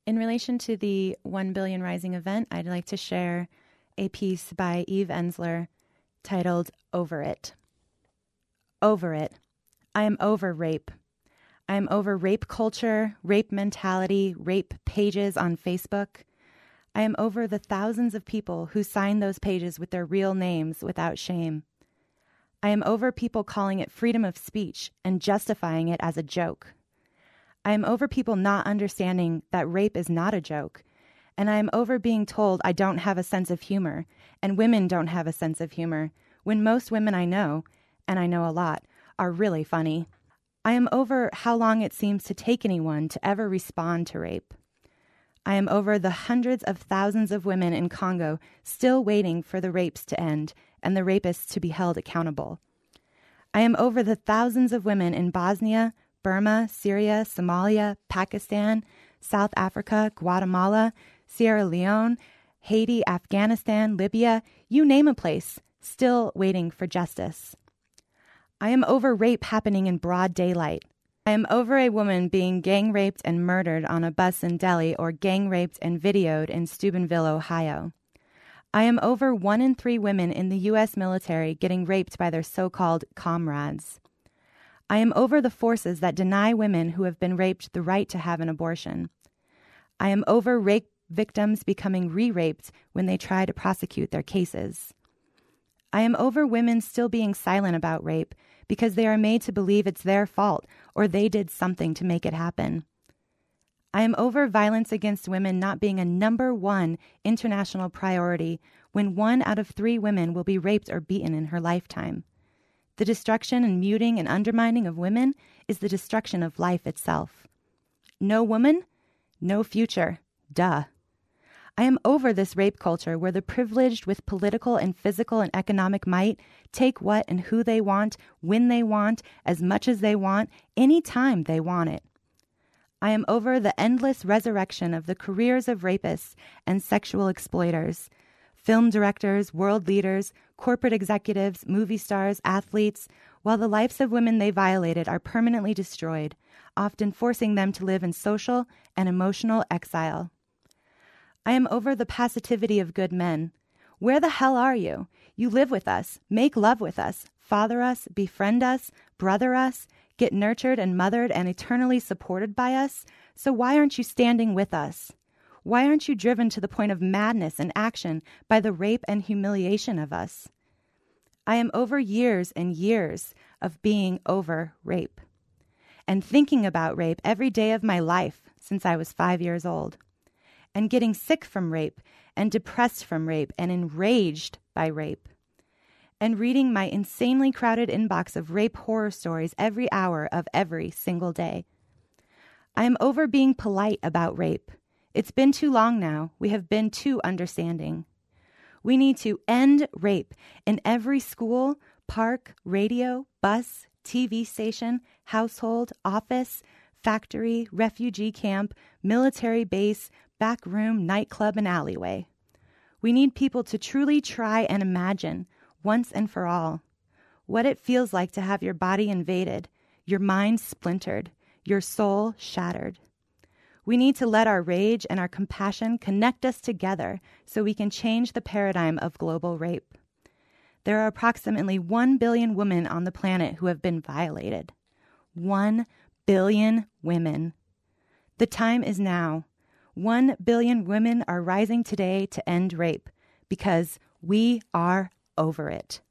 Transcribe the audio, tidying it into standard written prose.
In relation to the 1 Billion Rising event, I'd like to share a piece by Eve Ensler titled Over It. Over it. I am over rape. I am over rape culture, rape mentality, rape pages on Facebook. I am over the thousands of people who sign those pages with their real names without shame. I am over people calling it freedom of speech and justifying it as a joke. I am over people not understanding that rape is not a joke. And I am over being told I don't have a sense of humor and women don't have a sense of humor when most women I know, and I know a lot, are really funny. I am over how long it seems to take anyone to ever respond to rape. I am over the hundreds of thousands of women in Congo still waiting for the rapes to end and the rapists to be held accountable. I am over the thousands of women in Bosnia, Burma, Syria, Somalia, Pakistan, South Africa, Guatemala, Sierra Leone, Haiti, Afghanistan, Libya, you name a place, still waiting for justice. I am over rape happening in broad daylight. I am over a woman being gang raped and murdered on a bus in Delhi or gang raped and videoed in Steubenville, Ohio. I am over 1 in 3 women in the U.S. military getting raped by their so-called comrades. I am over the forces that deny women who have been raped the right to have an abortion. I am over rape victims becoming re-raped when they try to prosecute their cases. I am over women still being silent about rape because they are made to believe it's their fault or they did something to make it happen. I am over violence against women not being a number 1 international priority when 1 out of 3 women will be raped or beaten in her lifetime. The destruction and muting and undermining of women is the destruction of life itself. No woman, no future. Duh. I am over this rape culture where the privileged with political and physical and economic might take what and who they want, when they want, as much as they want, any time they want it. I am over the endless resurrection of the careers of rapists and sexual exploiters, film directors, world leaders, corporate executives, movie stars, athletes, while the lives of women they violated are permanently destroyed, often forcing them to live in social and emotional exile. I am over the passivity of good men. Where the hell are you? You live with us, make love with us, father us, befriend us, brother us, get nurtured and mothered and eternally supported by us. So why aren't you standing with us? Why aren't you driven to the point of madness and action by the rape and humiliation of us? I am over years and years of being over rape and thinking about rape every day of my life since I was 5 years old, and getting sick from rape and depressed from rape and enraged by rape, and reading my insanely crowded inbox of rape horror stories every hour of every single day. I am over being polite about rape. It's been too long now. We have been too understanding. We need to end rape in every school, park, radio, bus, TV station, household, office, factory, refugee camp, military base, back room, nightclub, and alleyway. We need people to truly try and imagine, once and for all, what it feels like to have your body invaded, your mind splintered, your soul shattered. We need to let our rage and our compassion connect us together so we can change the paradigm of global rape. There are approximately 1 billion women on the planet who have been violated. 1 billion women. The time is now. 1 billion women are rising today to end rape because we are over it.